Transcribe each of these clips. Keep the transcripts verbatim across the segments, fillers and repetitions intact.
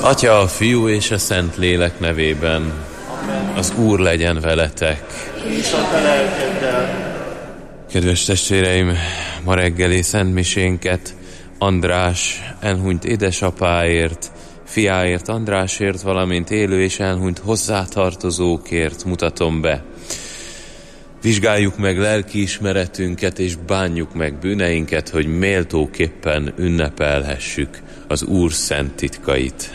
Atya, a Fiú és a Szentlélek nevében. Amen. Az Úr legyen veletek. És a te lelkeddel. Kedves testvéreim, ma reggeli szentmisénket András elhunyt édesapáért, fiáért, Andrásért, valamint élő és elhunyt hozzátartozókért mutatom be. Vizsgáljuk meg lelkiismeretünket és bánjuk meg bűneinket, hogy méltóképpen ünnepelhessük az Úr szent titkait.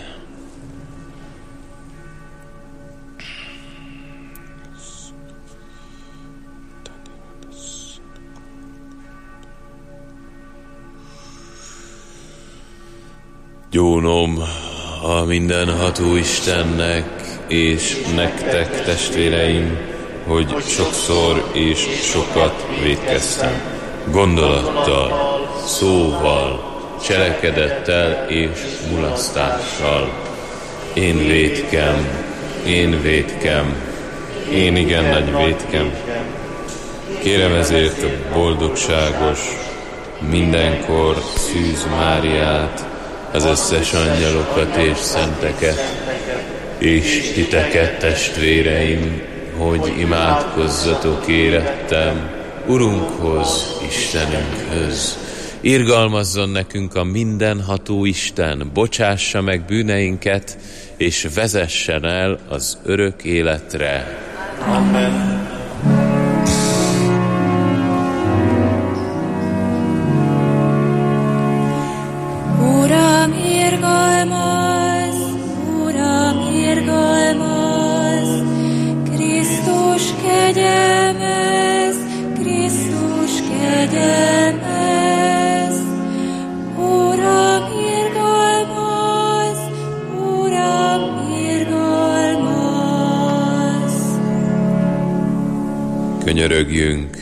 Gyónom a mindenható Istennek és nektek, testvéreim, hogy sokszor és sokat vétkeztem. Gondolattal, szóval, cselekedettel és mulasztással. Én vétkem, én vétkem, én igen nagy vétkem. Kérem ezért a boldogságos, mindenkor Szűz Máriát, az összes angyalokat és szenteket, és titeket, testvéreim, hogy imádkozzatok érettem Urunkhoz, Istenünkhöz. Irgalmazzon nekünk a mindenható Isten, bocsássa meg bűneinket, és vezessen el az örök életre. Amen. Uram, irgalmaz, Uram, irgalmaz, Krisztus kegyelmez, Krisztus kegyelmez. Uram, irgalmaz, Uram, irgalmaz. Könyörögjünk!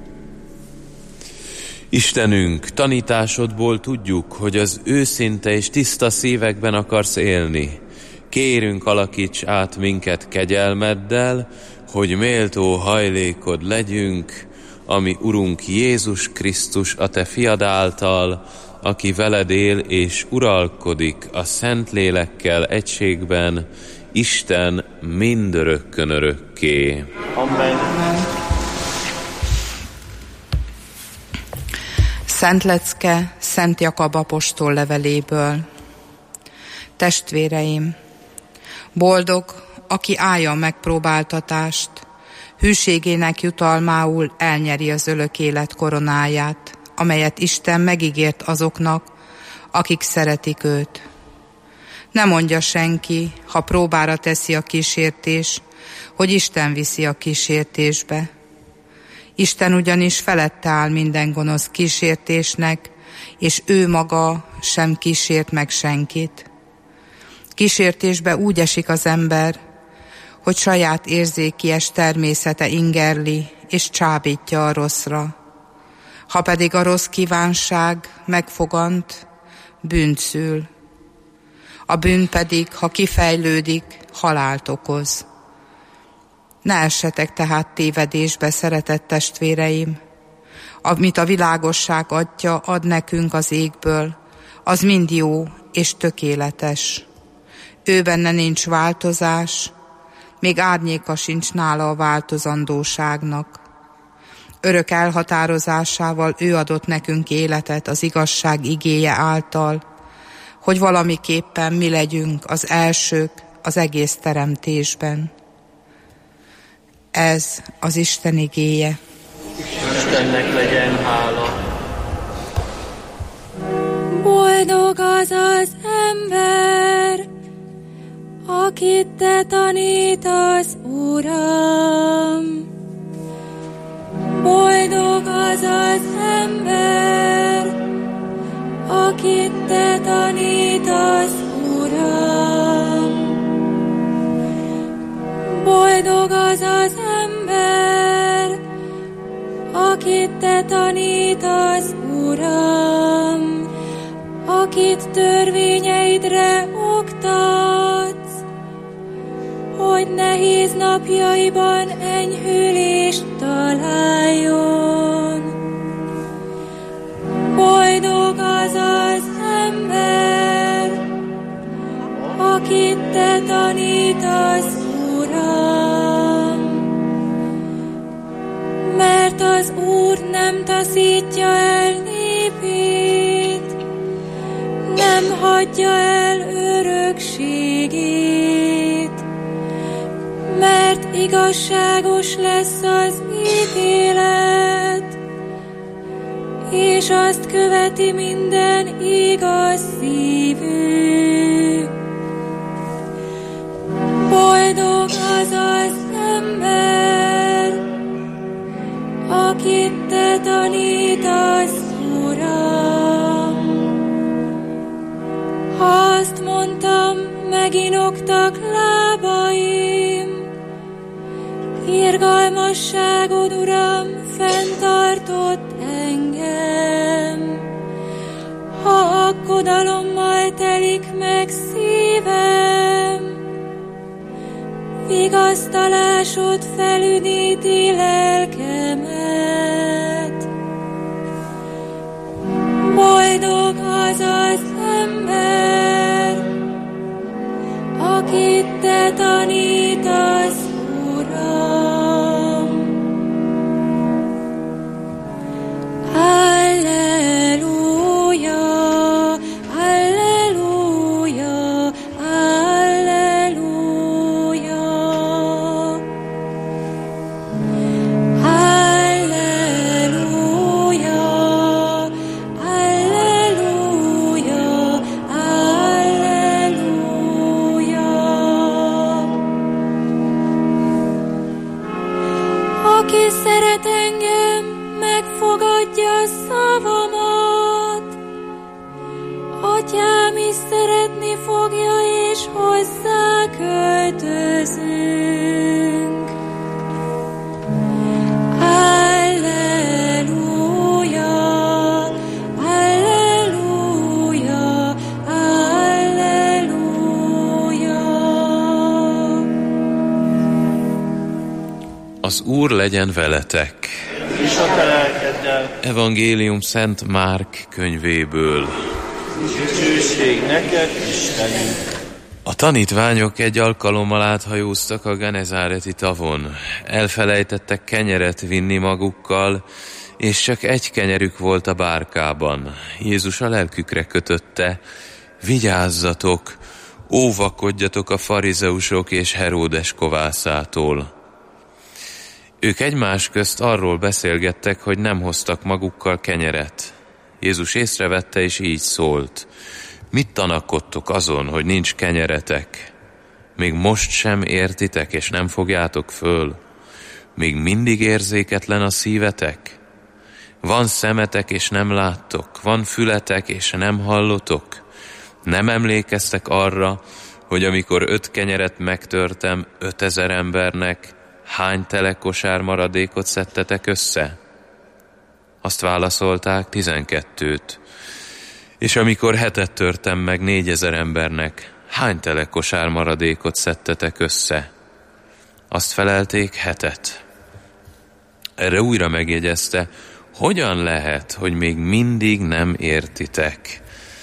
Istenünk, tanításodból tudjuk, hogy az őszinte és tiszta szívekben akarsz élni. Kérünk, alakíts át minket kegyelmeddel, hogy méltó hajlékod legyünk, ami Urunk Jézus Krisztus a te fiad által, aki veled él és uralkodik a Szentlélekkel egységben, Isten mindörökkön örökké. Amen. Szent lecke Szent Jakab apostol leveléből. Testvéreim, boldog, aki állja a megpróbáltatást, hűségének jutalmául elnyeri az örök élet koronáját, amelyet Isten megígért azoknak, akik szeretik őt. Ne mondja senki, ha próbára teszi a kísértés, hogy Isten viszi a kísértésbe. Isten ugyanis felette áll minden gonosz kísértésnek, és ő maga sem kísért meg senkit. Kísértésbe úgy esik az ember, hogy saját érzékies természete ingerli, és csábítja a rosszra. Ha pedig a rossz kívánság megfogant, bűnt szül. A bűn pedig, ha kifejlődik, halált okoz. Ne essetek tehát tévedésbe, szeretett testvéreim. Amit a világosság adja, ad nekünk az égből, az mind jó és tökéletes. Ő benne nincs változás, még árnyéka sincs nála a változandóságnak. Örök elhatározásával ő adott nekünk életet az igazság igéje által, hogy valamiképpen mi legyünk az elsők az egész teremtésben. Ez az Isten igéje. Istennek legyen hála. Boldog az az ember, akit te tanítasz, Uram. Boldog az az ember, akit te tanítasz, Uram. Boldog az az ember, akit te tanítasz, Uram, akit törvényeidre oktatsz, hogy nehéz napjaiban enyhülést találjon. Boldog az az ember, akit te tanítasz, Uram. Mert az Úr nem taszítja el népét, nem hagyja el örökségét, mert igazságos lesz az ítélet, és azt követi minden igaz szívű. Boldog az az ember, akit te tanítasz, Uram. Ha azt mondtam, meginoktak lábaim, irgalmasságod, Uram, fenntartott engem. Ha aggodalommal telik meg szívem, vigasztalásod felüdíti lelkemet. Boldog az az ember, akit te tanítasz, Uram. Alleluja, alleluja, alleluja. Alleluja, alleluja, alleluja. Aki szeret engem, megfogadja szavamat. Atyám is szeretni fogja, és hozzá költözünk. Alleluja, alleluja, alleluja. Az Úr legyen veletek. És a te lelkeddel. Evangélium Szent Márk könyvéből. Dicsőség neked, Istenünk. A tanítványok egy alkalommal áthajóztak a Genezáreti tavon. Elfelejtettek kenyeret vinni magukkal, és csak egy kenyerük volt a bárkában. Jézus a lelkükre kötötte: vigyázzatok, óvakodjatok a farizeusok és Heródes kovászától. Ők egymás közt arról beszélgettek, hogy nem hoztak magukkal kenyeret. Jézus észrevette, és így szólt: mit tanakodtok azon, hogy nincs kenyeretek? Még most sem értitek, és nem fogjátok föl? Még mindig érzéketlen a szívetek? Van szemetek, és nem láttok? Van fületek, és nem hallotok? Nem emlékeztek arra, hogy amikor öt kenyeret megtörtem ötezer embernek, hány tele kosár maradékot szedtetek össze? Azt válaszolták: tizenkettőt. És amikor hetet törtem meg négyezer embernek, hány tele kosár maradékot szedtetek össze? Azt felelték: hetet. Erre újra megjegyezte: hogyan lehet, hogy még mindig nem értitek?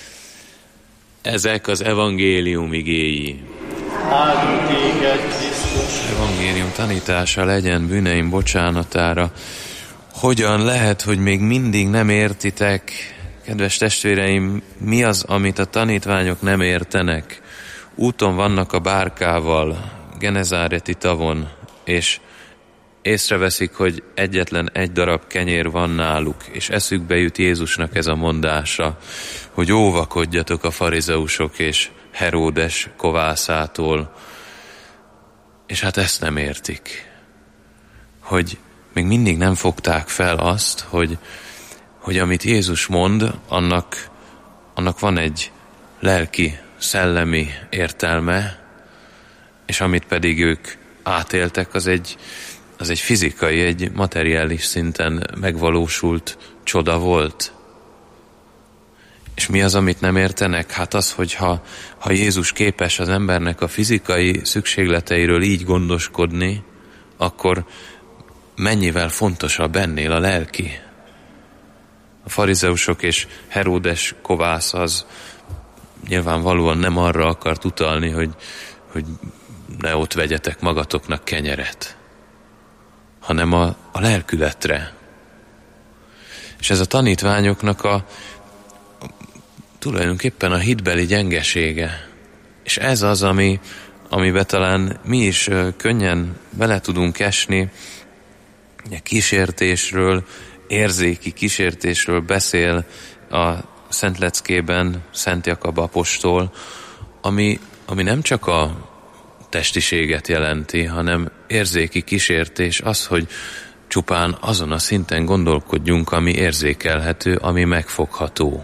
Ezek az evangélium igéi. Áldunk téged, Krisztus. Evangélium tanítása legyen bűneim bocsánatára. Hogyan lehet, hogy még mindig nem értitek? Kedves testvéreim, mi az, amit a tanítványok nem értenek? Úton vannak a bárkával, Genezáreti tavon, és észreveszik, hogy egyetlen egy darab kenyér van náluk, és eszükbe jut Jézusnak ez a mondása, hogy óvakodjatok a farizeusok és Heródes kovászától. És hát ezt nem értik, hogy még mindig nem fogták fel azt, hogy, hogy amit Jézus mond, annak, annak van egy lelki, szellemi értelme, és amit pedig ők átéltek, az egy, az egy fizikai, egy materiális szinten megvalósult csoda volt. És mi az, amit nem értenek? Hát az, hogy ha, ha Jézus képes az embernek a fizikai szükségleteiről így gondoskodni, akkor mennyivel fontosabb ennél a lelki. A farizeusok és Heródes kovász az nyilvánvalóan nem arra akart utalni, hogy, hogy ne ott vegyetek magatoknak kenyeret, hanem a, a lelkületre. És ez a tanítványoknak a, a tulajdonképpen a hitbeli gyengesége. És ez az, ami, amiben talán mi is könnyen bele tudunk esni. Kísértésről, érzéki kísértésről beszél a Szent Leckében Szent Jakab apostol, ami, ami nem csak a testiséget jelenti, hanem érzéki kísértés az, hogy csupán azon a szinten gondolkodjunk, ami érzékelhető, ami megfogható.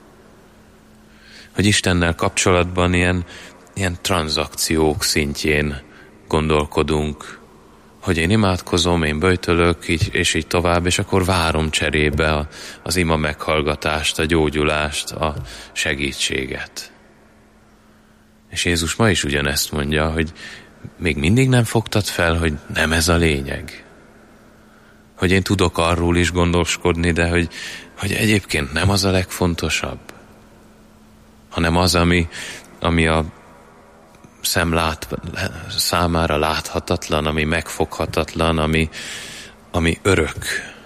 Hogy Istennel kapcsolatban ilyen, ilyen tranzakciók szintjén gondolkodunk, hogy én imádkozom, én böjtölök, így, és így tovább, és akkor várom cserébe az ima meghallgatást, a gyógyulást, a segítséget. És Jézus ma is ugyanezt mondja, hogy még mindig nem fogtad fel, hogy nem ez a lényeg. Hogy én tudok arról is gondoskodni, de hogy, hogy egyébként nem az a legfontosabb, hanem az, ami, ami a szem lát, számára láthatatlan, ami megfoghatatlan, ami, ami örök.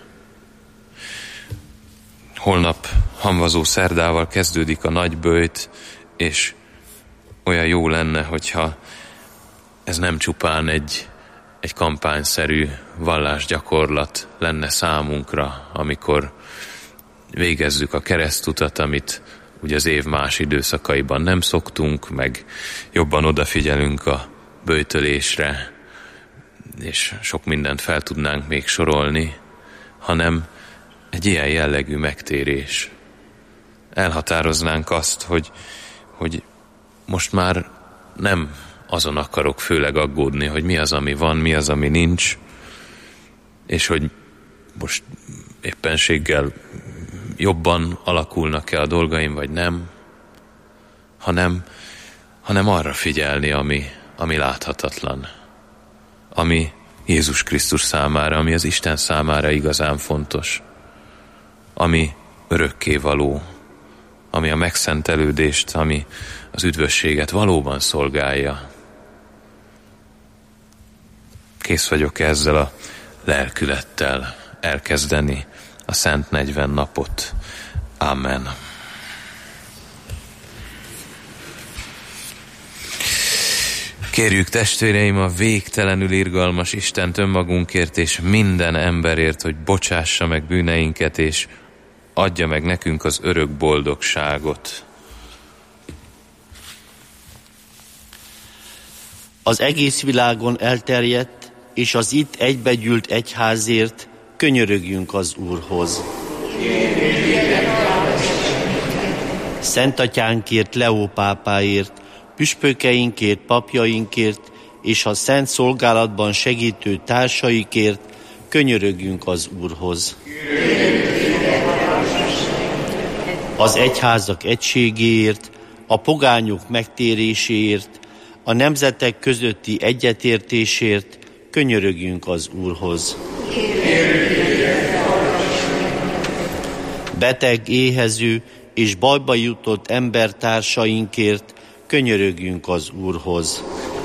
Holnap hamvazó szerdával kezdődik a nagyböjt, és olyan jó lenne, hogyha ez nem csupán egy, egy kampányszerű vallásgyakorlat lenne számunkra, amikor végezzük a keresztutat, amit ugye az év más időszakaiban nem szoktunk, meg jobban odafigyelünk a böjtölésre, és sok mindent fel tudnánk még sorolni, hanem egy ilyen jellegű megtérés. Elhatároznánk azt, hogy, hogy most már nem azon akarok főleg aggódni, hogy mi az, ami van, mi az, ami nincs, és hogy most éppenséggel jobban alakulnak-e a dolgaim, vagy nem, hanem, hanem arra figyelni, ami, ami láthatatlan, ami Jézus Krisztus számára, ami az Isten számára igazán fontos, ami örökkévaló, ami a megszentelődést, ami az üdvösséget valóban szolgálja. Kész vagyok ezzel a lelkülettel elkezdeni a Szent negyven napot. Amen. Kérjük, testvéreim, a végtelenül irgalmas Istent önmagunkért és minden emberért, hogy bocsássa meg bűneinket, és adja meg nekünk az örök boldogságot. Az egész világon elterjedt, és az itt egybegyűlt egyházért könyörögjünk az Úrhoz. Szent Atyánkért, Leó pápáért, püspökeinkért, papjainkért és a szent szolgálatban segítő társaikért könyörögjünk az Úrhoz. Az egyházak egységéért, a pogányok megtéréséért, a nemzetek közötti egyetértésért könyörögjünk az Úrhoz. Beteg, éhező és bajba jutott embertársainkért könyörögjünk az Úrhoz.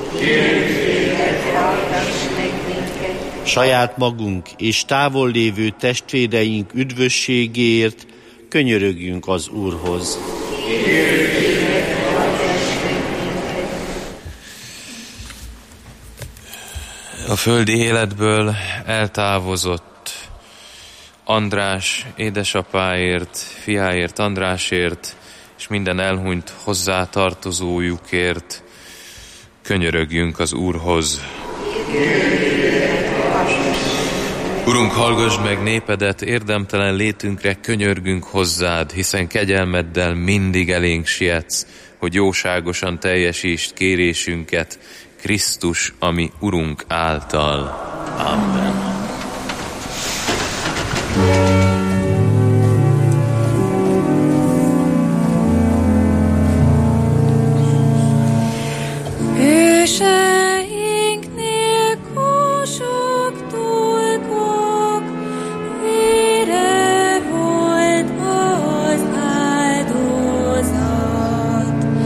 Saját magunk és távol lévő testvéreink üdvösségéért könyörögjünk az Úrhoz. A földi életből eltávozott András édesapáért, fiáért, Andrásért, és minden elhunyt hozzátartozójukért könyörögjünk az Úrhoz. Urunk, hallgassd meg népedet, érdemtelen létünkre könyörgünk hozzád, hiszen kegyelmeddel mindig elénk sietsz, hogy jóságosan teljesítsd kérésünket Krisztus, ami Urunk által. Amen. Hőseinknél kósok, dolgok, vére volt az áldozat.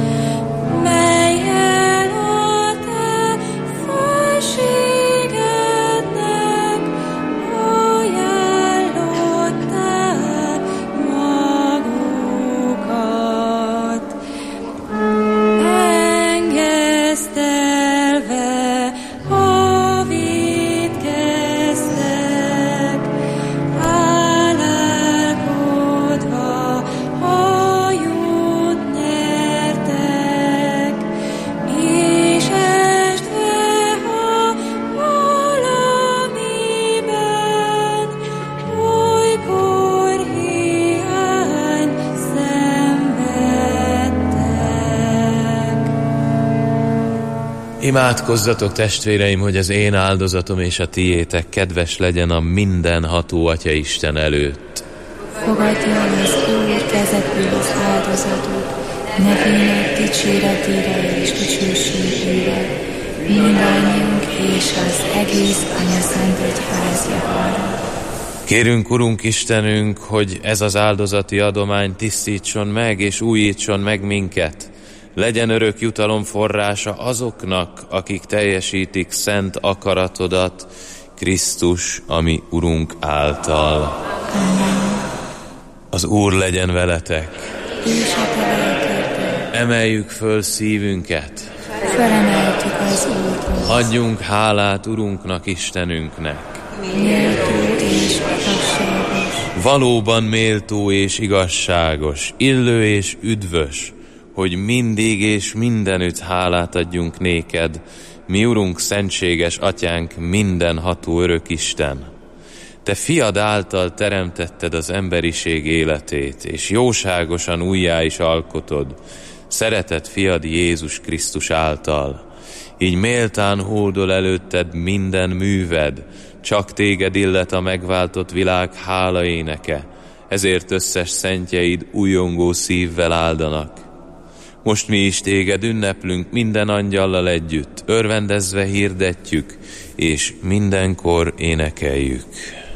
Imádkozzatok, testvéreim, hogy az én áldozatom és a tiétek kedves legyen a mindenható Atya Isten előtt. Fogadja az Úr kezedből az áldozatot, nevének dicséretére és dicsőségére, mindannyiunk és az egész Anyaszent Egyház javára. Kérünk, Urunk Istenünk, hogy ez az áldozati adomány tisztítson meg és újítson meg minket. Legyen örök jutalom forrása azoknak, akik teljesítik szent akaratodat, Krisztus, ami Urunk által. Amen. Az Úr legyen veletek. És a te lelkedben. Emeljük föl szívünket. Felemeltük az Úrhoz. Adjunk hálát Urunknak, Istenünknek. Méltó és igazságos. Valóban méltó és igazságos, illő és üdvös, hogy mindig és mindenütt hálát adjunk néked, mi Urunk, szentséges Atyánk, mindenható örök Isten. Te fiad által teremtetted az emberiség életét, és jóságosan újjá is alkotod, szeretett fiad Jézus Krisztus által. Így méltán hódol előtted minden műved, csak téged illet a megváltott világ hálaéneke, ezért összes szentjeid újongó szívvel áldanak. Most mi is téged ünneplünk minden angyallal együtt, örvendezve hirdetjük, és mindenkor énekeljük.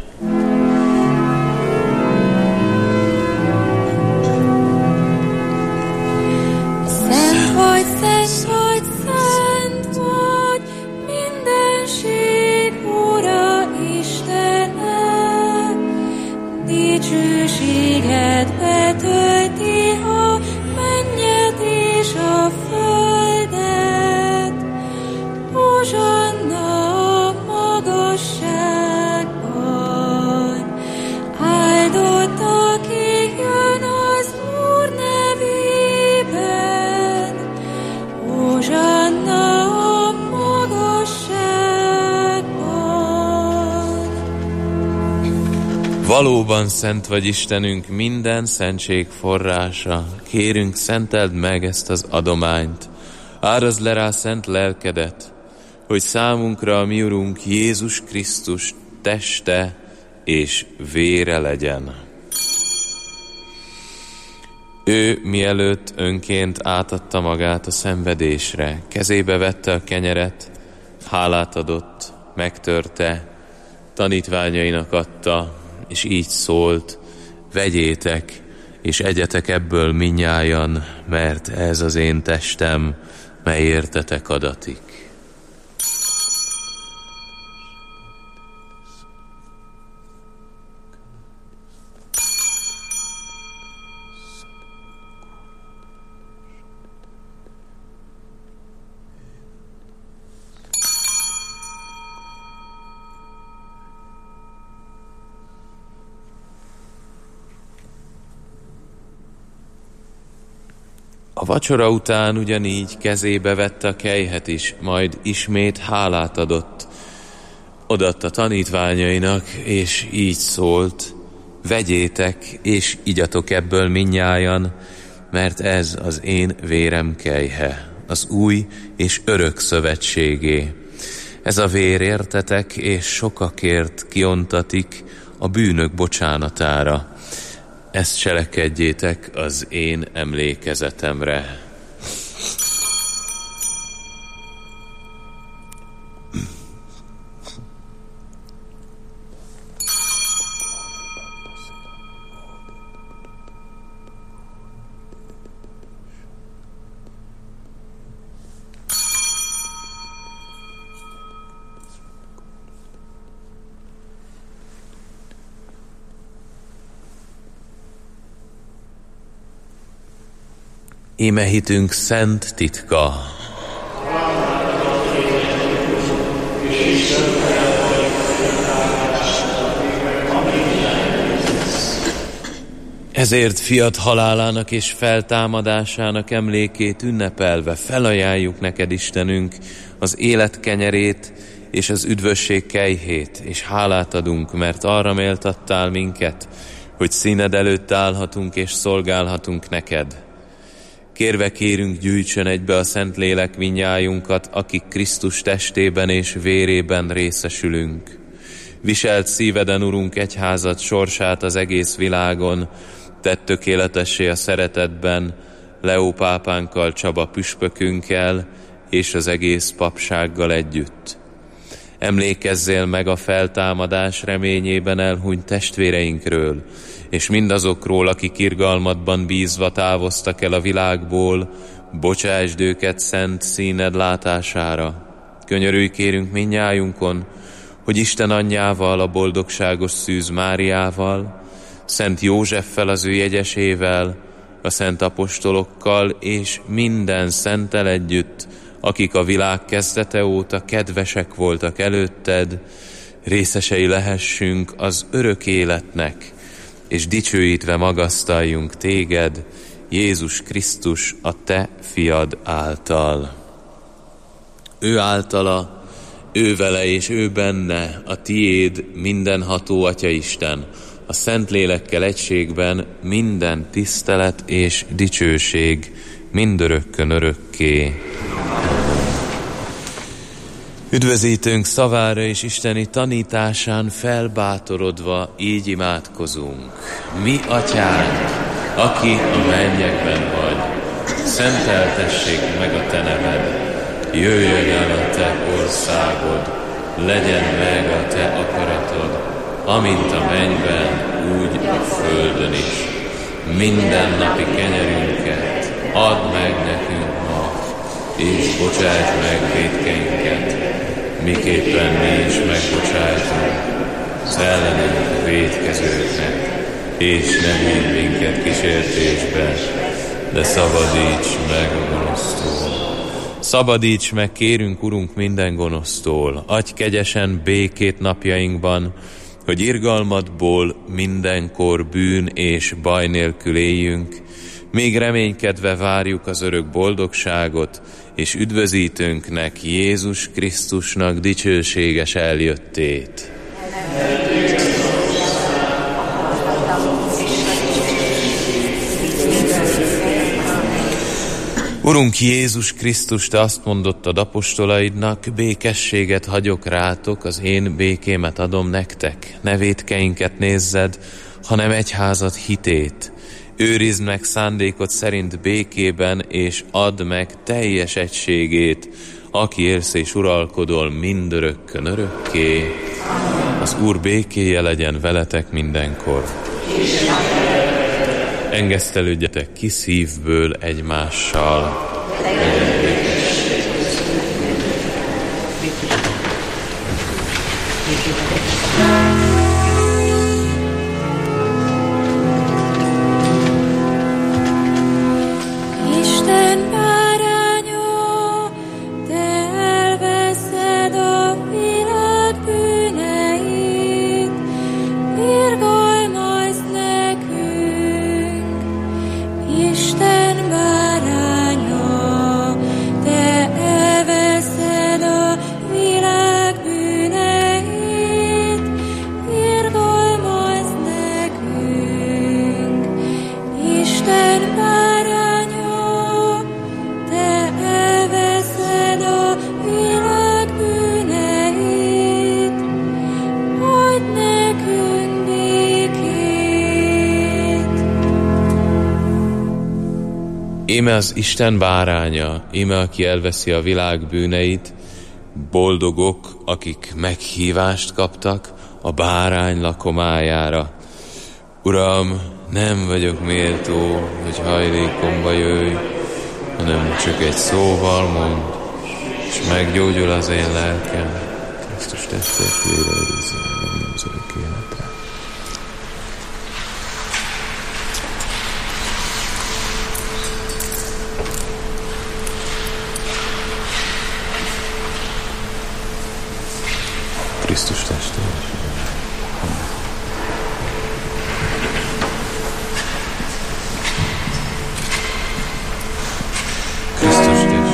Szent vagy, szent vagy, szent vagy, mindenség Ura Istene, dicsőséged betölti a mennyet és a földet. Hozsanna a magasságban, áldott, aki jön az Úr nevében. Hozsanna a magasságban. Valóban szent vagy, Istenünk, minden szentség forrása. Kérünk, szenteld meg ezt az adományt. Árazd le rá szent lelkedet, hogy számunkra a mi Urunk Jézus Krisztus teste és vére legyen. Ő mielőtt önként átadta magát a szenvedésre, kezébe vette a kenyeret, hálát adott, megtörte, tanítványainak adta, és így szólt: vegyétek, és egyetek ebből mindnyájan, mert ez az én testem, mely értetek adatik. A vacsora után ugyanígy kezébe vette a kelyhet is, majd ismét hálát adott. Odaadta tanítványainak, és így szólt: vegyétek, és igyatok ebből mindnyájan, mert ez az én vérem kelyhe, az új és örök szövetségé. Ez a vér értetek, és sokakért kiontatik a bűnök bocsánatára. Ezt cselekedjétek az én emlékezetemre. Íme hitünk szent titka. Ezért fiat halálának és feltámadásának emlékét ünnepelve felajánljuk neked, Istenünk, az élet kenyerét és az üdvösség kejhét, és hálát adunk, mert arra méltattál minket, hogy színed előtt állhatunk és szolgálhatunk neked. Kérve kérünk, gyűjtsön egybe a Szentlélek mindnyájunkat, akik Krisztus testében és vérében részesülünk. Viselt szíveden, Urunk, egyházad sorsát az egész világon, tedd tökéletessé a szeretetben, Leó pápánkkal, Csaba püspökünkkel és az egész papsággal együtt. Emlékezzél meg a feltámadás reményében elhunyt testvéreinkről, és mindazokról, akik irgalmadban bízva távoztak el a világból, bocsásd őket szent színed látására. Könyörülj kérünk mindnyájunkon, hogy Isten anyjával, a boldogságos Szűz Máriával, Szent Józseffel, az ő jegyesével, a szent apostolokkal és minden szenttel együtt, akik a világ kezdete óta kedvesek voltak előtted, részesei lehessünk az örök életnek, és dicsőítve magasztaljunk téged, Jézus Krisztus, a te fiad által. Ő általa, ő vele és ő benne, a tiéd mindenható Atya Isten, a Szentlélekkel egységben minden tisztelet és dicsőség mindörökkön örökké. Üdvözítőnk szavára és isteni tanításán felbátorodva így imádkozunk. Mi Atyánk, aki a mennyekben vagy, szenteltessék meg a te neved, jöjjön el a te országod, legyen meg a te akaratod, amint a mennyben, úgy a földön is. Minden napi kenyerünket add meg nekünk ma, és bocsáss meg vétkeinket, miképpen mi is megbocsájtunk az ellenünk vétkezőknek, és ne vigy minket kísértésbe, de szabadíts meg a gonosztól. Szabadíts meg, kérünk, Urunk, minden gonosztól, adj kegyesen békét napjainkban, hogy irgalmadból mindenkor bűn és baj nélkül éljünk, még reménykedve várjuk az örök boldogságot, és üdvözítőnknek, Jézus Krisztusnak dicsőséges eljöttét. Urunk Jézus Krisztus, te azt mondottad apostolaidnak, békességet hagyok rátok, az én békémet adom nektek. Ne vétkeinket nézzed, hanem egyházad hitét. Őrizd meg szándékod szerint békében, és add meg teljes egységét, aki élsz és uralkodol mindörökkön örökké. Az Úr békéje legyen veletek mindenkor. Engesztelődjetek ki szívből egymással. Legyen békesség. Isten báránya, te elveszed a világ bűneit, irgalmazz nekünk. Isten báránya, te elveszed a világ bűneit, irgalmazz nekünk. Isten báránya, te elveszed a világ bűneit, adj nekünk békét. Íme az Isten báránya, íme aki elveszi a világ bűneit, boldogok, akik meghívást kaptak a bárány lakomájára. Uram, nem vagyok méltó, hogy hajlékomba jöjj, hanem csak egy szóval mond, és meggyógyul az én lelkem. Krisztus testét vére őrizze meg az örök életre. Krisztus testét. Krisztus testét.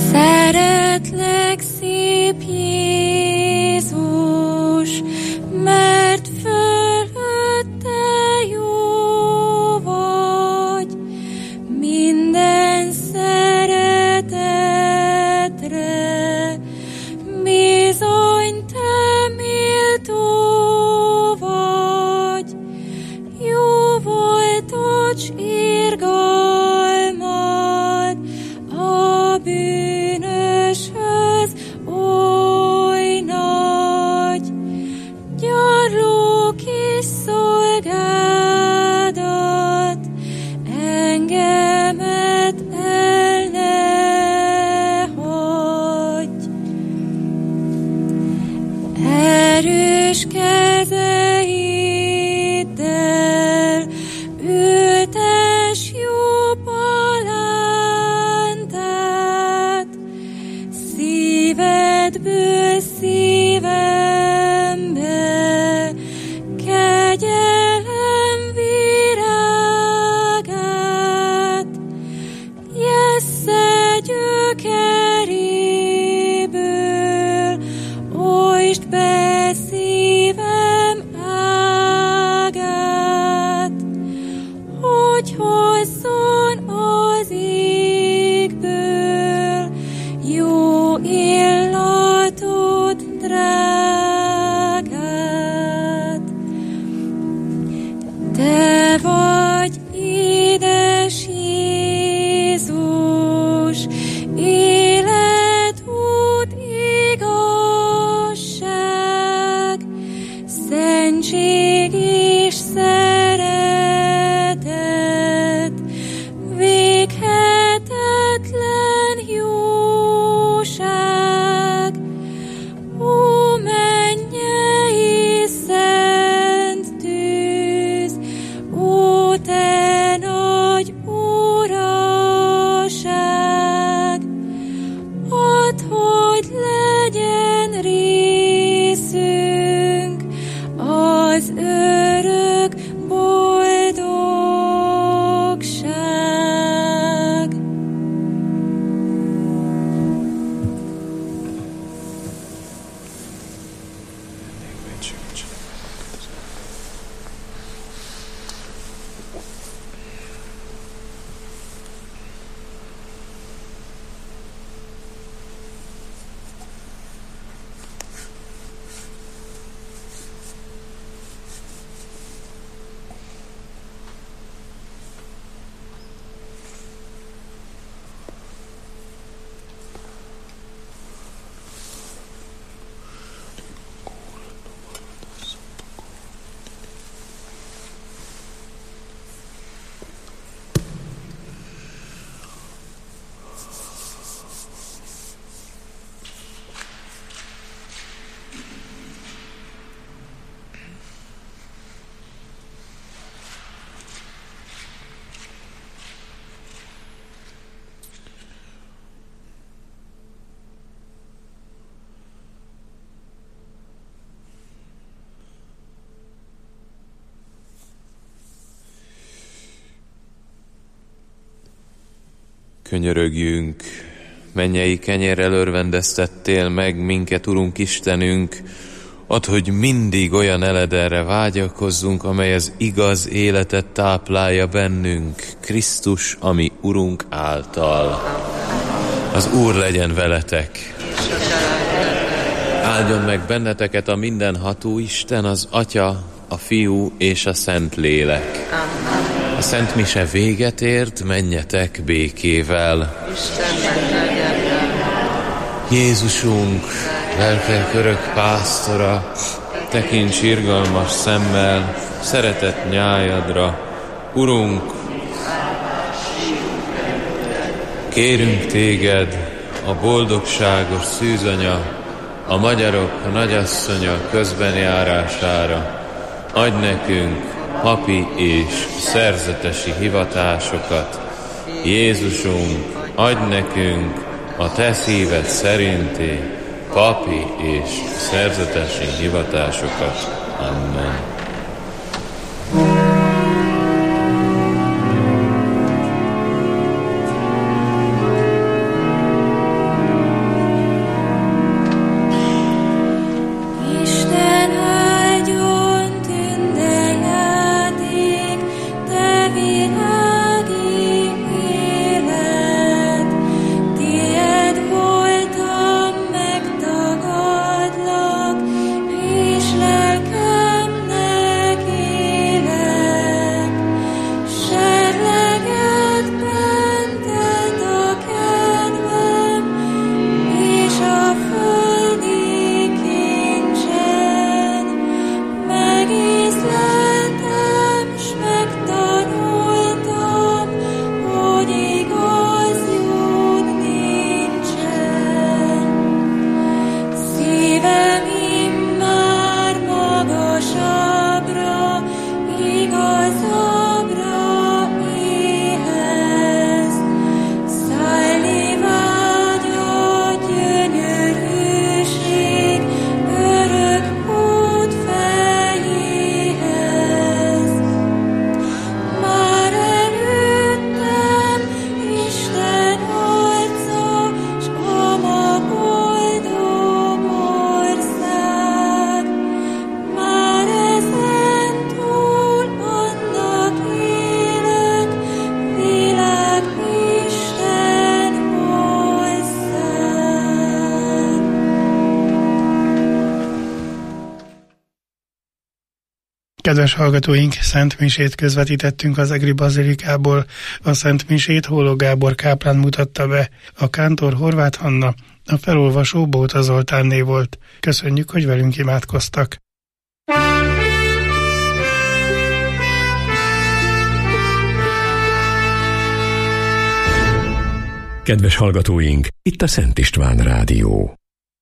Szeretlek, szép Jézus, gyökeréből, olyst be szívem ágát, hogy hozzon az égből jó illatot drágát. Te vagy édes Jézus, életút, igazság, szentség és szeretet, véghetetlen jóság. Ó, mennyei szent tűz, ó, te nagy uraság, add, hogy legyen részünk az örök boldogság. Könyörögjünk, mennyei kenyérrel örvendeztettél meg minket, Urunk Istenünk, add, hogy mindig olyan eledelre vágyakozzunk, amely az igaz életet táplálja bennünk, Krisztus, ami Urunk által. Az Úr legyen veletek. Áldjon meg benneteket a mindenható Isten, az Atya, a Fiú és a Szent Lélek. A Szent Mise véget ért, menjetek békével. Jézusunk, lelkek örök pásztora, tekints irgalmas szemmel, szeretett nyájadra. Urunk, kérünk téged, a boldogságos szűzanya, a magyarok a nagyasszonya közbenjárására, adj nekünk papi és szerzetesi hivatásokat. Jézusunk, adj nekünk a te szíved szerinti papi és szerzetesi hivatásokat. Amen. Megtagadlak, és lelkem Kedves hallgatóink, Szent Misét közvetítettünk az Egri Bazilikából. A Szent Misét Hóló Gábor káplán mutatta be, a kántor Horváth Hanna, a felolvasó Bóta Zoltánné volt. Köszönjük, hogy velünk imádkoztak. Kedves hallgatóink, itt a Szent István Rádió.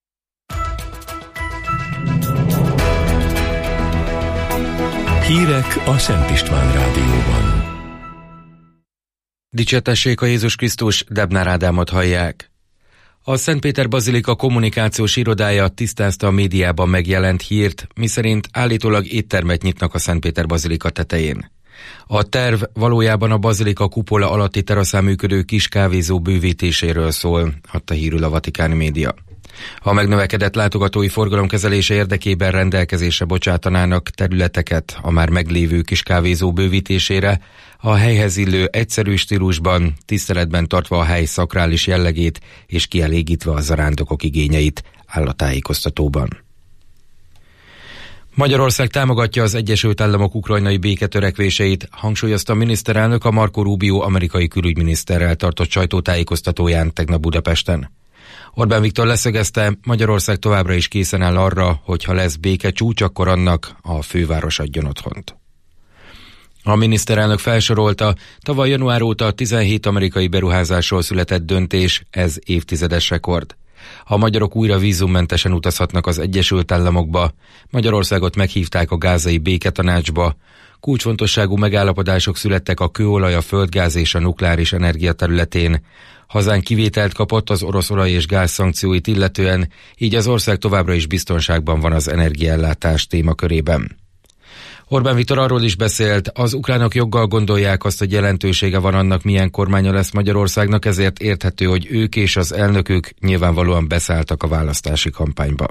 Hírek a Szent István Rádióban. Dicsértessék a Jézus Krisztus, Debnár Ádámot hallják. A Szentpéter Bazilika kommunikációs irodája tisztázta a médiában megjelent hírt, miszerint állítólag éttermet nyitnak a Szentpéter Bazilika tetején. A terv valójában a bazilika kupola alatti teraszán működő kis kávézó bővítéséről szól, adta hírül a vatikáni média. A megnövekedett látogatói forgalom kezelése érdekében rendelkezésre bocsátanának területeket a már meglévő kis kávézó bővítésére, a helyhez illő egyszerű stílusban, tiszteletben tartva a hely szakrális jellegét és kielégítve a zarándokok igényeit, áll a tájékoztatóban. Magyarország támogatja az Egyesült Államok ukrajnai béketörekvéseit, hangsúlyozta a miniszterelnök a Marco Rubio amerikai külügyminiszterrel tartott sajtótájékoztatóján tegnap Budapesten. Orbán Viktor leszögezte, Magyarország továbbra is készen áll arra, hogy ha lesz békecsúcs, akkor annak a főváros adjon otthont. A miniszterelnök felsorolta, tavaly január óta tizenhét amerikai beruházásról született döntés, ez évtizedes rekord. A magyarok újra vízummentesen utazhatnak az Egyesült Államokba, Magyarországot meghívták a gázai béketanácsba, kulcsfontosságú megállapodások születtek a kőolaj, a földgáz és a nukleáris energia területén, hazánk kivételt kapott az orosz olaj és gáz szankcióit illetően, így az ország továbbra is biztonságban van az energiaellátás témakörében. Orbán Viktor arról is beszélt, az ukránok joggal gondolják azt, hogy jelentősége van annak, milyen kormánya lesz Magyarországnak, ezért érthető, hogy ők és az elnökük nyilvánvalóan beszálltak a választási kampányba.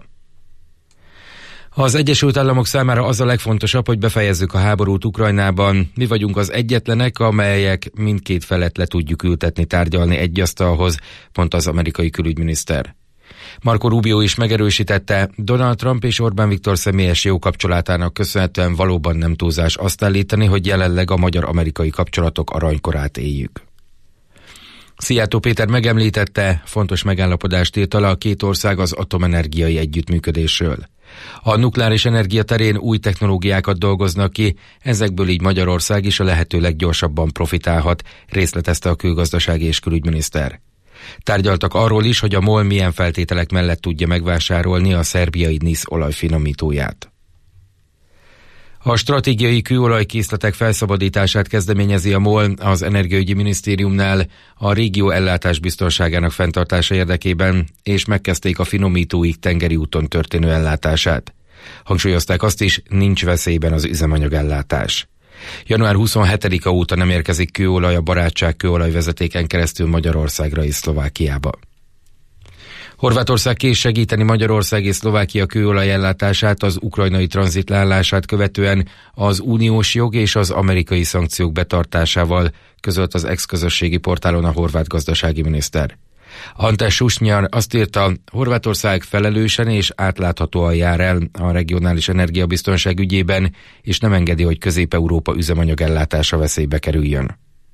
Az Egyesült Államok számára az a legfontosabb, hogy befejezzük a háborút Ukrajnában. Mi vagyunk az egyetlenek, amelyek mindkét felet le tudjuk ültetni, tárgyalni egy asztalhoz, mondta az amerikai külügyminiszter. Marco Rubio is megerősítette, Donald Trump és Orbán Viktor személyes jó kapcsolatának köszönhetően valóban nem túlzás azt állítani, hogy jelenleg a magyar-amerikai kapcsolatok aranykorát éljük. Szijjártó Péter megemlítette, fontos megállapodást írt alá a két ország az atomenergiai együttműködésről. A nukleáris energia terén új technológiákat dolgoznak ki, ezekből így Magyarország is a lehető leggyorsabban profitálhat, részletezte a külgazdasági és külügyminiszter. Tárgyaltak arról is, hogy a MOL milyen feltételek mellett tudja megvásárolni a szerbiai NISZ olajfinomítóját. A stratégiai kőolajkészletek felszabadítását kezdeményezi a MOL az Energiaügyi Minisztériumnál a régió ellátás biztonságának fenntartása érdekében, és megkezdték a finomítóik tengeri úton történő ellátását. Hangsúlyozták azt is, nincs veszélyben az üzemanyagellátás. január huszonhetedike óta nem érkezik kőolaj a Barátság kőolajvezetéken keresztül Magyarországra és Szlovákiába. Horvátország kész segíteni Magyarország és Szlovákia kőolaj ellátását az ukrajnai tranzit leállását követően az uniós jog és az amerikai szankciók betartásával, közölt az ex-közösségi portálon a horvát gazdasági miniszter. Ante Susnyar azt írta, Horvátország felelősen és átláthatóan jár el a regionális energiabiztonság ügyében, és nem engedi, hogy Közép-Európa üzemanyagellátása veszélybe kerüljön.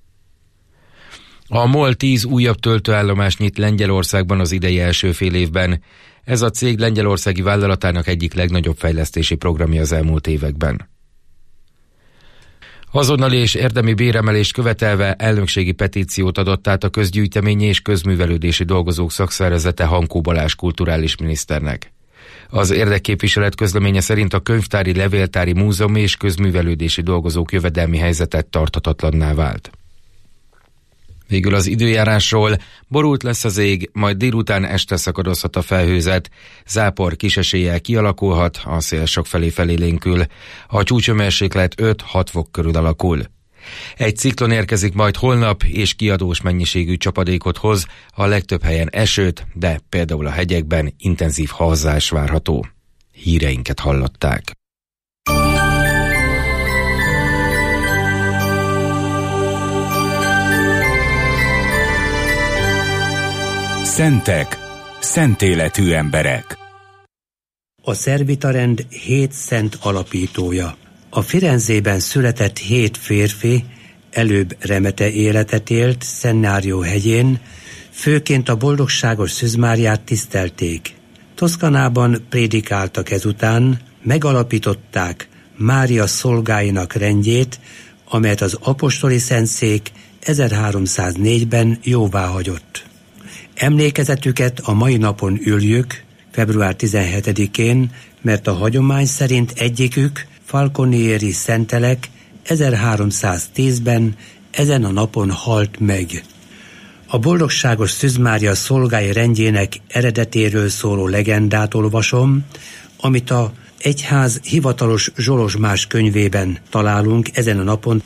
A MOL tíz újabb töltőállomást nyit Lengyelországban az idei első fél évben. Ez a cég lengyelországi vállalatának egyik legnagyobb fejlesztési programja az elmúlt években. Azonnali és érdemi béremelést követelve elnökségi petíciót adott át a Közgyűjteményi és Közművelődési Dolgozók Szakszervezete Hankó Balázs kulturális miniszternek. Az érdekképviselet közleménye szerint a könyvtári, levéltári, múzeumi és közművelődési dolgozók jövedelmi helyzetet tarthatatlanná vált. Végül az időjárásról, borult lesz az ég, majd délután este szakadozhat a felhőzet, zápor kis eséllyel kialakulhat, a szél sokfelé felélénkül, a csúcshőmérséklet öt-hat fok körül alakul. Egy ciklon érkezik majd holnap, és kiadós mennyiségű csapadékot hoz, a legtöbb helyen esőt, de például a hegyekben intenzív havazás várható. Híreinket hallották. Szentek, szentéletű emberek. A szervitarend hét szent alapítója. A Firenzében született hét férfi előbb remete életet élt Szennárió hegyén, főként a boldogságos Szűz Máriát tisztelték. Toszkanában prédikáltak ezután, megalapították Mária szolgáinak rendjét, amelyet az apostoli szentszék ezerháromszáznégyben jóváhagyott. Emlékezetüket a mai napon üljük, február tizenhetedikén, mert a hagyomány szerint egyikük, Falconieri Szentelek ezerháromszáztízben ezen a napon halt meg. A boldogságos Szűz Mária szolgái rendjének eredetéről szóló legendát olvasom, amit a egyház hivatalos zsolozsmás könyvében találunk ezen a napon.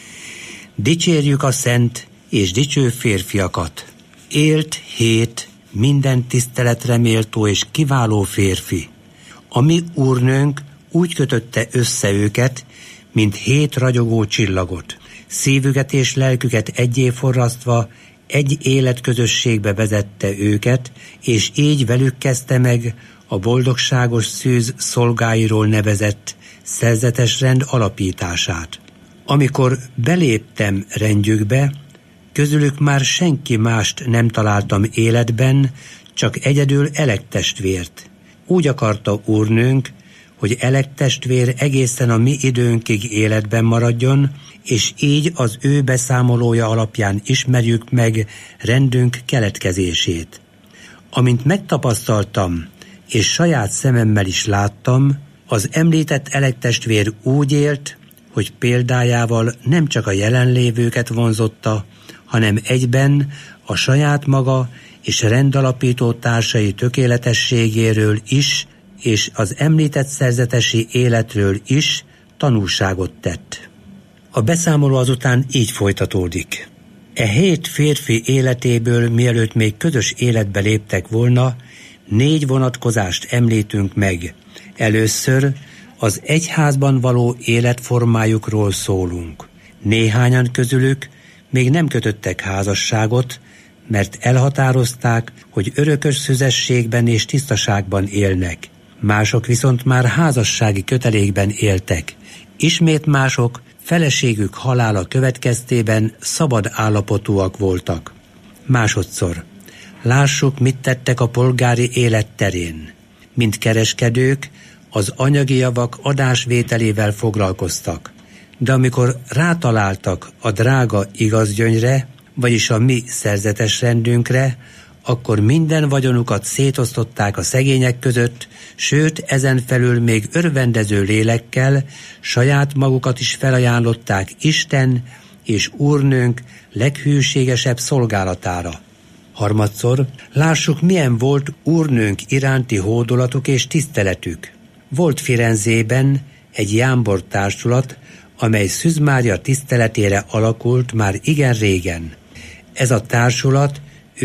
Dicsérjük a szent és dicső férfiakat. Élt hét minden tiszteletre méltó és kiváló férfi. A mi úrnőnk úgy kötötte össze őket, mint hét ragyogó csillagot. Szívüket és lelküket egyé forrasztva egy életközösségbe vezette őket, és így velük kezdte meg a boldogságos szűz szolgáiról nevezett szerzetes rend alapítását. Amikor beléptem rendjükbe, közülük már senki mást nem találtam életben, csak egyedül Elek testvért. Úgy akarta úrnőnk, hogy Elek testvér egészen a mi időnkig életben maradjon, és így az ő beszámolója alapján ismerjük meg rendünk keletkezését. Amint megtapasztaltam, és saját szememmel is láttam, az említett Elek testvér úgy élt, hogy példájával nem csak a jelenlévőket vonzotta, hanem egyben a saját maga és rendalapító társai tökéletességéről is, és az említett szerzetesi életről is tanúságot tett. A beszámoló azután így folytatódik. E hét férfi életéből, mielőtt még közös életbe léptek volna, négy vonatkozást említünk meg. Először az egyházban való életformájukról szólunk. Néhányan közülük még nem kötöttek házasságot, mert elhatározták, hogy örökös szüzességben és tisztaságban élnek. Mások viszont már házassági kötelékben éltek. Ismét mások feleségük halála következtében szabad állapotúak voltak. Másodszor, lássuk, mit tettek a polgári élet terén. Mint kereskedők, az anyagi javak adásvételével foglalkoztak. De amikor rátaláltak a drága igazgyöngyre, vagyis a mi szerzetes rendünkre, akkor minden vagyonukat szétosztották a szegények között, sőt, ezen felül még örvendező lélekkel saját magukat is felajánlották Isten és Úrnőnk leghűségesebb szolgálatára. Harmadszor, lássuk, milyen volt Úrnőnk iránti hódolatuk és tiszteletük. Volt Firenzében egy jámbor társulat, amely Szűz Mária tiszteletére alakult már igen régen. Ez a társulat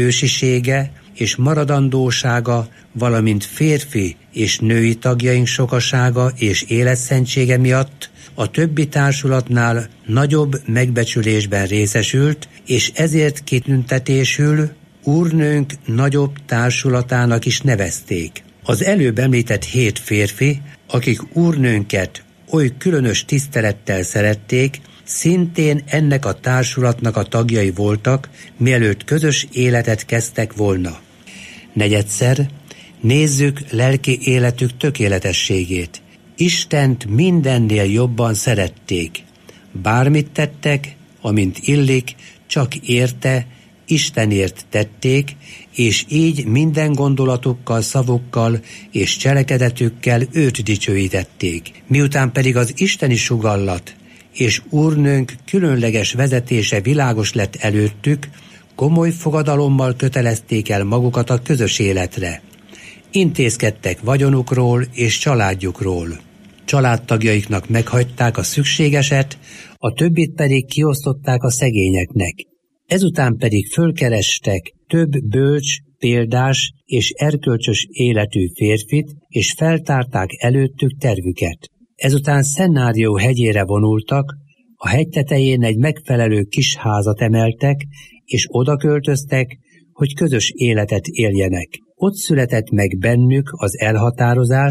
ősisége és maradandósága, valamint férfi és női tagjaink sokasága és életszentsége miatt a többi társulatnál nagyobb megbecsülésben részesült, és ezért kitüntetésül Úrnőnk nagyobb társulatának is nevezték. Az előbb említett hét férfi, akik Úrnőnket oly különös tisztelettel szerették, szintén ennek a társulatnak a tagjai voltak, mielőtt közös életet kezdtek volna. Negyedszer, nézzük lelki életük tökéletességét. Istent mindennél jobban szerették. Bármit tettek, amint illik, csak érte, Istenért tették, és így minden gondolatukkal, szavukkal és cselekedetükkel őt dicsőítették. Miután pedig az isteni sugallat és Úrnőnk különleges vezetése világos lett előttük, komoly fogadalommal kötelezték el magukat a közös életre. Intézkedtek vagyonukról és családjukról. Családtagjaiknak meghagyták a szükségeset, a többit pedig kiosztották a szegényeknek. Ezután pedig fölkerestek több bölcs, példás és erkölcsös életű férfit, és feltárták előttük tervüket. Ezután Szennárió hegyére vonultak, a hegy tetején egy megfelelő kis házat emeltek, és oda költöztek, hogy közös életet éljenek. Ott született meg bennük az elhatározás,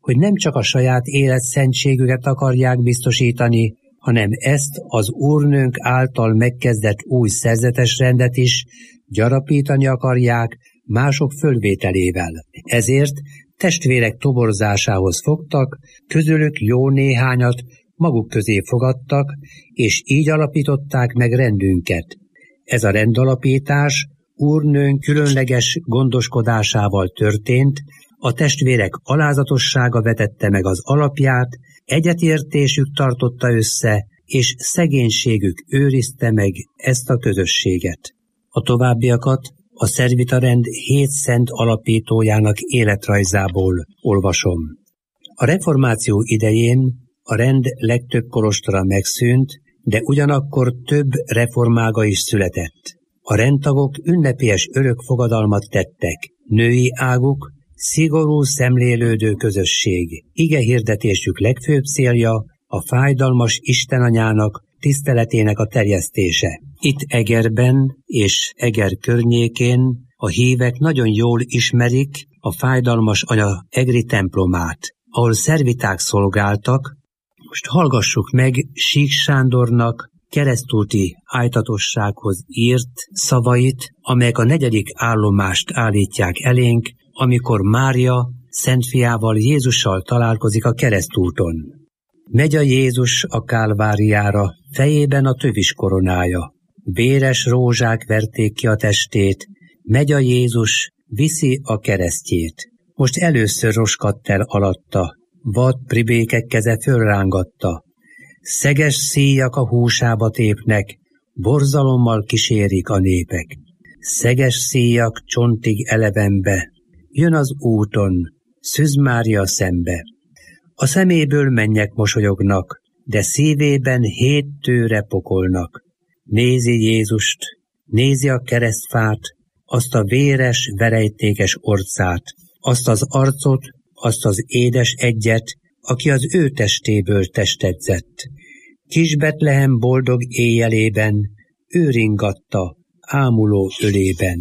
hogy nem csak a saját életszentségüket akarják biztosítani, hanem ezt az Úrnőnk által megkezdett új szerzetes rendet is gyarapítani akarják mások fölvételével. Ezért testvérek toborzásához fogtak, közülük jó néhányat maguk közé fogadtak, és így alapították meg rendünket. Ez a rendalapítás Úrnőnk különleges gondoskodásával történt, a testvérek alázatossága vetette meg az alapját, egyetértésük tartotta össze, és szegénységük őrizte meg ezt a közösséget. A továbbiakat a szervita rend hét szent alapítójának életrajzából olvasom. A reformáció idején a rend legtöbb kolostora megszűnt, de ugyanakkor több reformága is született. A rendtagok ünnepélyes örökfogadalmat tettek, női águk, szigorú szemlélődő közösség. Ige hirdetésük legfőbb célja a fájdalmas Istenanyának tiszteletének a terjesztése. Itt Egerben és Eger környékén a hívek nagyon jól ismerik a fájdalmas anya egri templomát, ahol szerviták szolgáltak. Most hallgassuk meg Sík Sándornak keresztúti ájtatossághoz írt szavait, amelyek a negyedik állomást állítják elénk, amikor Mária Szentfiával, Jézussal találkozik a keresztúton. Megy a Jézus a Kálváriára, fejében a tövis koronája. Véres rózsák verték ki a testét, megy a Jézus, viszi a keresztjét. Most először roskadt el alatta, vad pribékek keze fölrángatta. Szeges szíjak a húsába tépnek, borzalommal kísérik a népek. Szeges szíjak csontig elevenbe, jön az úton, Szűz Mária szembe. A szeméből mennyek mosolyognak, de szívében hét tőre pokolnak. Nézi Jézust, nézi a keresztfát, azt a véres, verejtékes orcát, azt az arcot, azt az édes egyet, aki az ő testéből testedzett. Kis Betlehem boldog éjjelében, ő ringatta, ámuló ölében.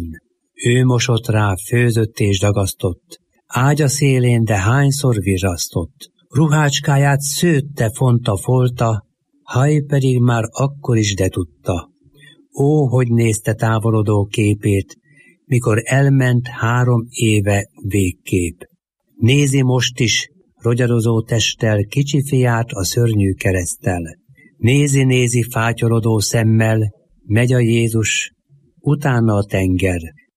Ő mosott rá, főzött és dagasztott, ágya szélén, de hányszor virrasztott. Ruhácskáját szőtte, fonta, folta, haj pedig már akkor is de tudta. Ó, hogy nézte távolodó képét, mikor elment három éve végkép. Nézi most is, rogyadozó testtel, kicsi fiát a szörnyű kereszttel. Nézi, nézi fátyorodó szemmel, megy a Jézus, utána a tenger.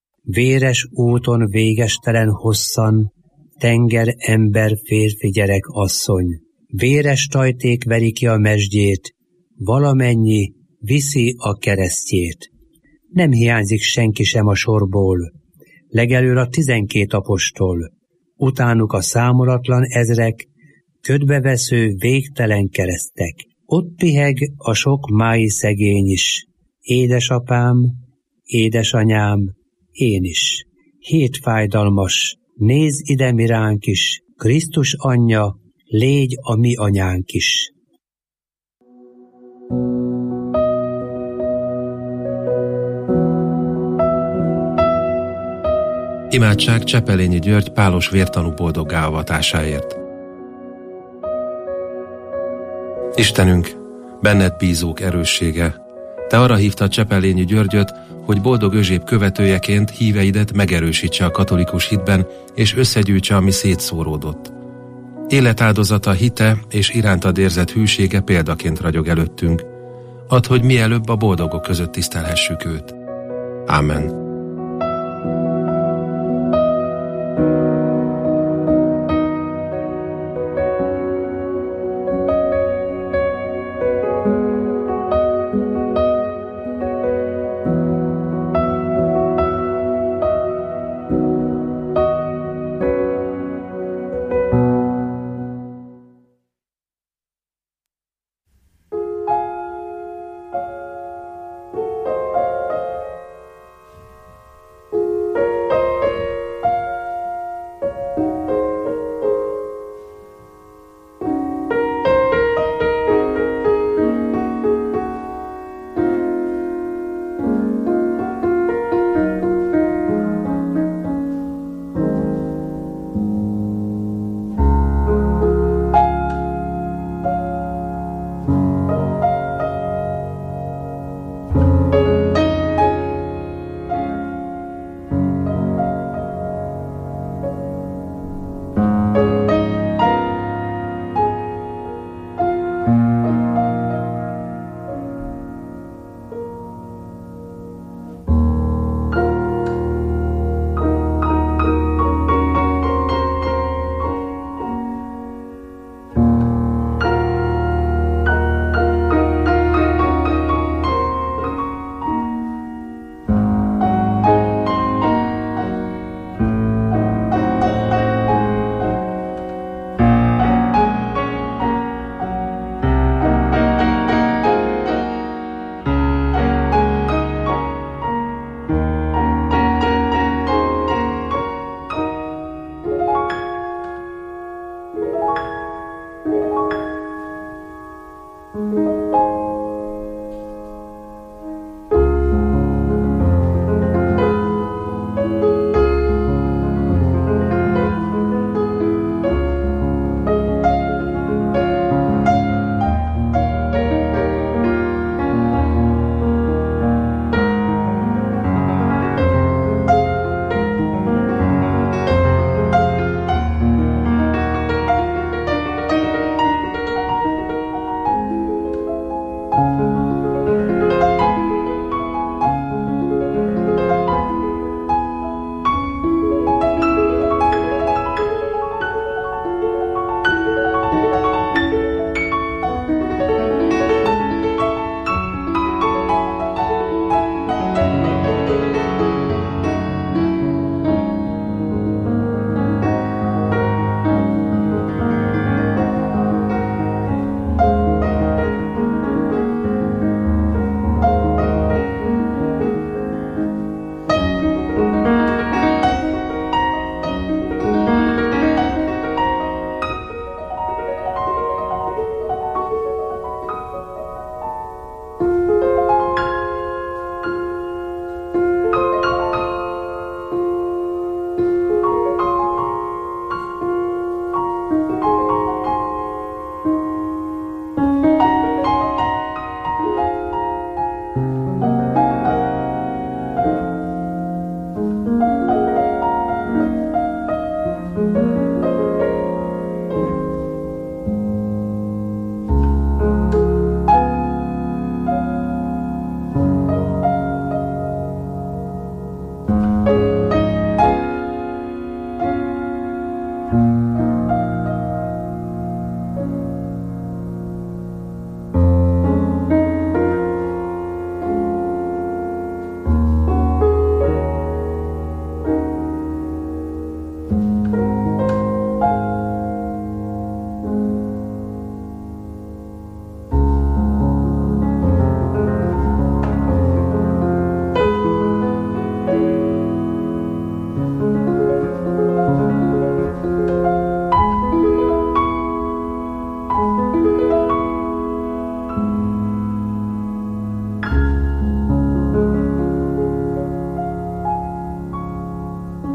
Véres úton végestelen hosszan, tenger, ember, férfi, gyerek, asszony. Véres tajték veri ki a mesdjét, valamennyi viszi a keresztjét. Nem hiányzik senki sem a sorból, legelőr a tizenkét apostol, utánuk a számolatlan ezrek, ködbevesző végtelen keresztek. Ott piheg a sok mái szegény is, édesapám, édesanyám, én is. Hét fájdalmas, nézz ide miránk is, Krisztus anyja, légy a mi anyánk is. Imádság Csepelényi György pálos vértanú boldoggá avatásáért. Istenünk, benned bízók erőssége, te arra hívtad Csepelényi Györgyöt, hogy boldog özséb követőjeként híveidet megerősítse a katolikus hitben, és összegyűjtse, ami szétszóródott. Életáldozata, hite és irántad érzett hűsége példaként ragyog előttünk. Add, hogy mielőbb a boldogok között tisztelhessük őt. Ámen.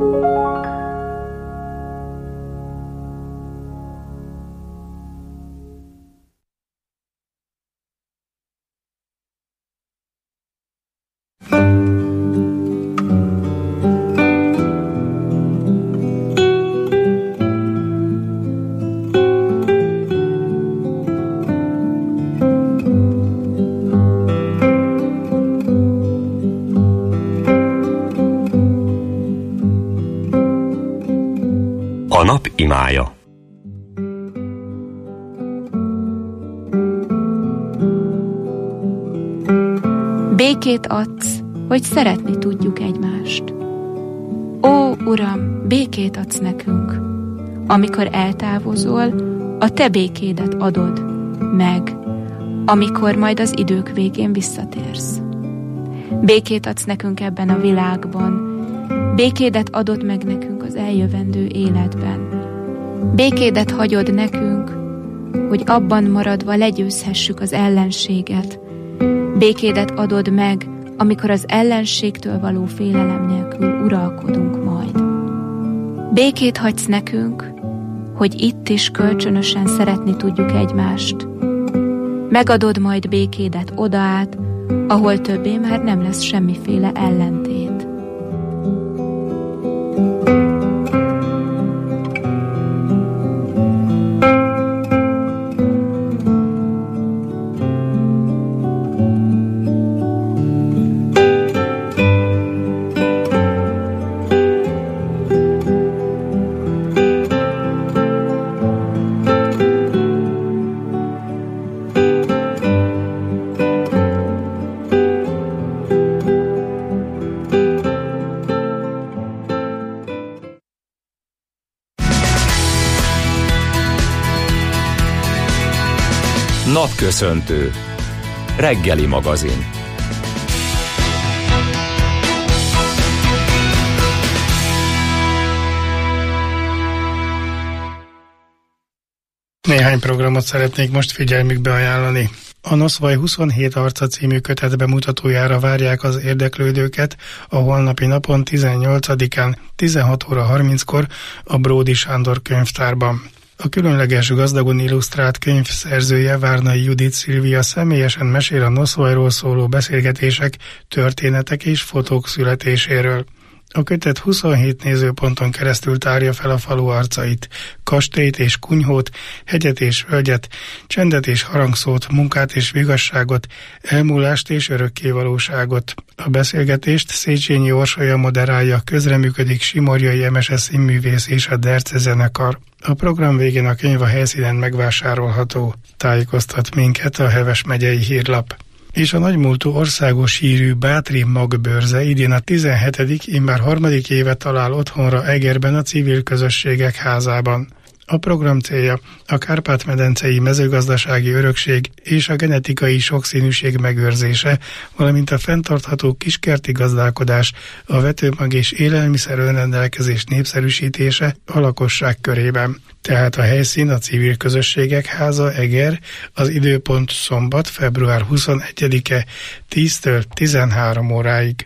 A nap imája. Békét adsz, hogy szeretni tudjuk egymást. Ó, Uram, békét adsz nekünk. Amikor eltávozol, a te békédet adod meg, amikor majd az idők végén visszatérsz. Békét adsz nekünk ebben a világban, békédet adod meg nekünk az eljövendő életben. Békédet hagyod nekünk, hogy abban maradva legyőzhessük az ellenséget. Békédet adod meg, amikor az ellenségtől való félelem nélkül uralkodunk majd. Békét hagysz nekünk, hogy itt is kölcsönösen szeretni tudjuk egymást. Megadod majd békédet oda át, ahol többé már nem lesz semmiféle ellentét. Napköszöntő. Reggeli magazin. Néhány programot szeretnék most figyelmükbe ajánlani. A Noszvaj huszonhét arca című kötet bemutatójára várják az érdeklődőket a holnapi napon tizennyolcadikán tizenhat óra harminckor a Bródi Sándor könyvtárban. A különleges, gazdagon illusztrált könyv szerzője, Várnai Judit Szilvia személyesen mesél a Noszvajról szóló beszélgetések, történetek és fotók születéséről. A kötet huszonhét nézőponton keresztül tárja fel a falu arcait, kastélyt és kunyhót, hegyet és völgyet, csendet és harangszót, munkát és vigasságot, elmúlást és örökkévalóságot. A beszélgetést Széchenyi Orsolya moderálja, közreműködik Simorjai Emese színművész és a Derce zenekar. A program végén a könyv a helyszínen megvásárolható, tájékoztat minket a Heves megyei hírlap. És a nagymúltú országos hírű Bátri Magbőrze idén a tizenhetedik immár harmadik éve talál otthonra Egerben a Civil Közösségek Házában. A program célja a Kárpát-medencei mezőgazdasági örökség és a genetikai sokszínűség megőrzése, valamint a fenntartható kiskerti gazdálkodás, a vetőmag és élelmiszer önrendelkezés népszerűsítése a lakosság körében. Tehát a helyszín a Civil Közösségek Háza, Eger, az időpont szombat, február huszonegyedike tíztől tizenhárom óráig.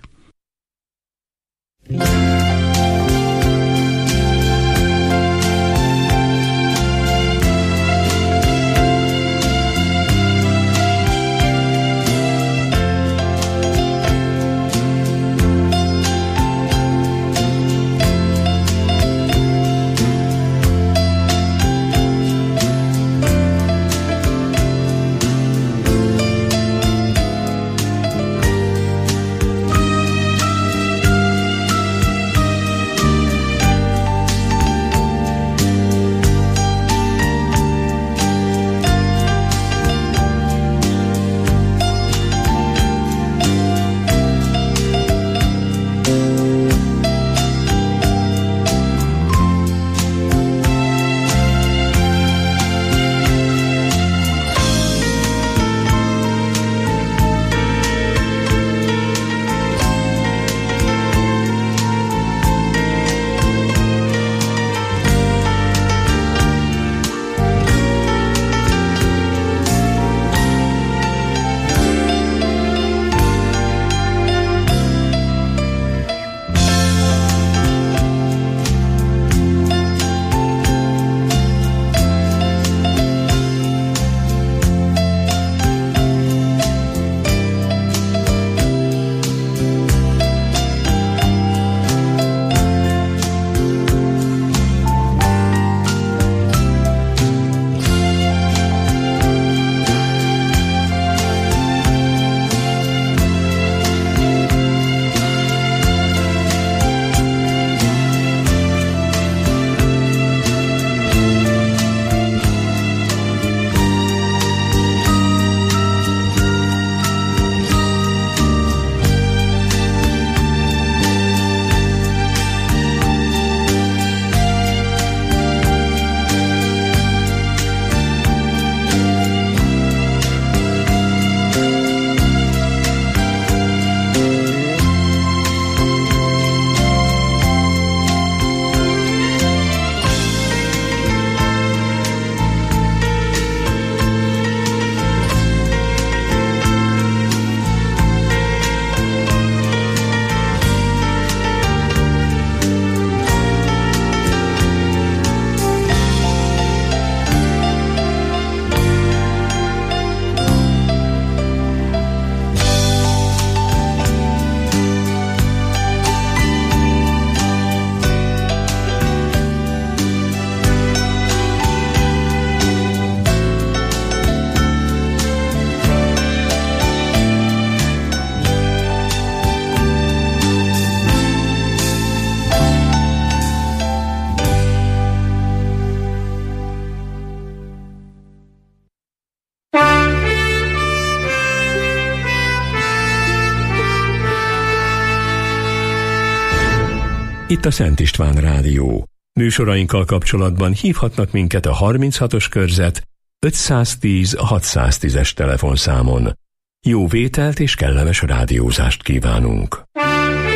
Itt a Szent István Rádió. Műsorainkkal kapcsolatban hívhatnak minket a harminchatos körzet ötszáztíz hatszáztízes telefonszámon. Jó vételt és kellemes rádiózást kívánunk!